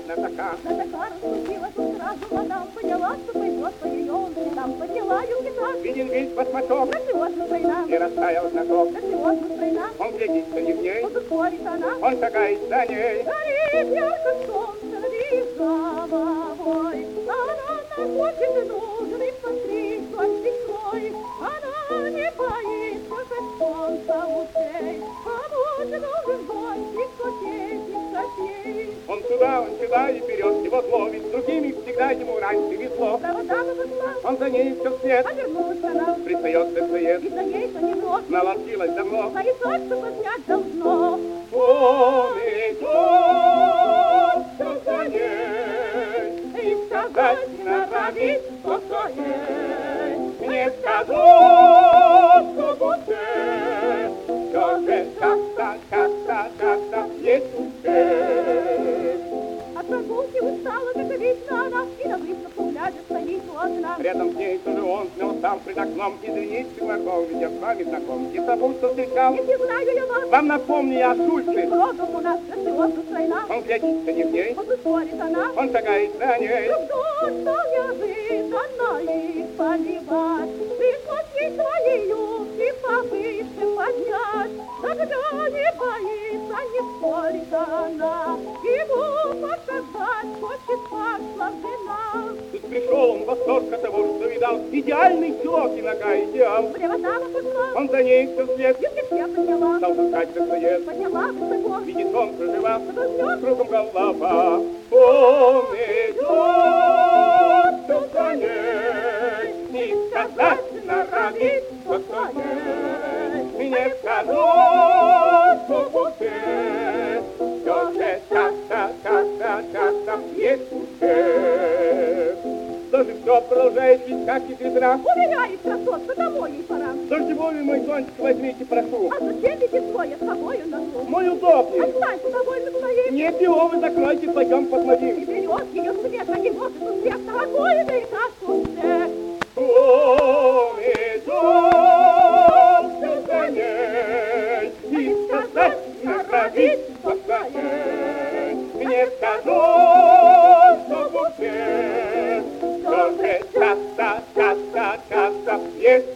знатока. Знатока раскрутила тут сразу мадам, поняла, что пойдет по ее следам. Подняла юбки так, Виден весь башмачок, грациозно стройна, и растаял знаток. грациозно стройна. Он глядится не в ней, Вот ускорит она, он шагает за ней. горит ярко солнце над головой. Она находит нужный постриг большой. Она не боится, как солнца лучей. Кому же нужен зонтик, кокетник, копей? Он сюда и вперед его ловит. С другими всегда ему раньше везло. Провода пошла, Он за ней все вслед, обернулась она, пристает и за ней понемножку. наловчилась давно. Знает точно, поднять должно. Он идет все за ней, И сказать норовит, что ей. не скажу, что душе, все же как-то есть успех. От прогулки устала, как обычно она, и на выставку глядя стоит у окна. Рядом с ней тоже он смел сам пред окном. Извините, Марков, ведь я с вами знаком. И с тобой что встречал. Если знаю я вас, Вам напомни о Шульце. рогом у нас грациозно стройна. Он глядится не в ней, Вот ускорит она, он шагает за ней. вдруг дождь стал неожиданно их поливать. Пришлось ей свои юбки повыше поднять. Тогда не боится, не спорит она. Ему показать хочет послабжена. Тут пришел он в восторг от того, что видал. Идеальный чулок и нога идеал. Прямо там пошла, Он за ней все вслед юбки все подняла, стал пускать как подняла высоко. видит он, проживав Возьмет кругом голова. Он идет все за ней, и сказать норовит, что ей. Не скажу, что успех, все же как-то есть успех. Даже все продолжает ведь как и ветра. Уверяет красотка, домой ей пора. Дождевой мой зонтик возьмите, прошу. А зачем ведь свое с собою ношу? Мой удобный. Останься довольно своей. Нет его, вы закройте, пойдем И посмотрим. берет ее свет, а не может успех. Дорогой американский успех. Он идет все за ней, и сказать норовит по своей. Не скажу, что в успех, что же часто есть